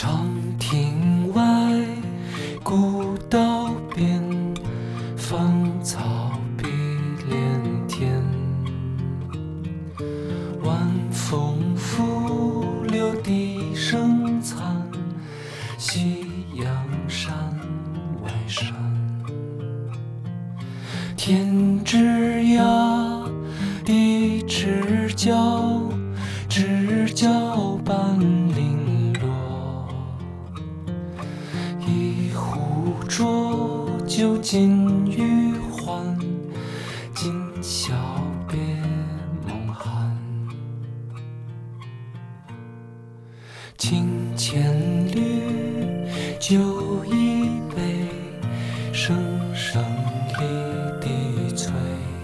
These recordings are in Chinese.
长亭外，古道边，芳草碧连天。晚风拂柳笛声残，夕阳山外山。天之涯，地之角，知交半零落。一壶浊酒尽余欢，今宵别梦寒。清千缕，酒一杯，声声离笛催。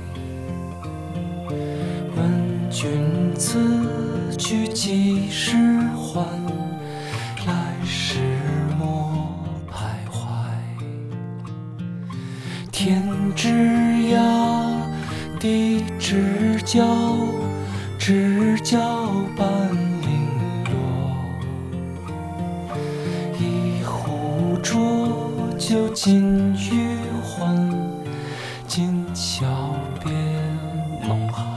问君此去几时还？来时莫徘徊。天之涯，地之角，知交半零落。一壶浊酒尽余欢，今宵别梦寒。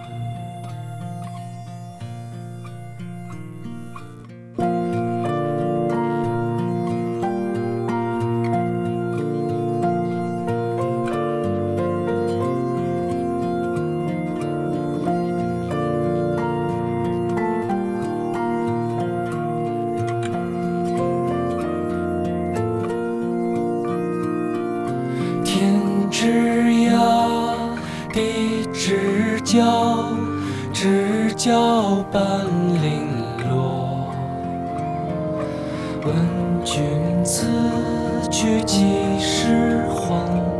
天之涯，地之角，知交半零落。问君此去几时还？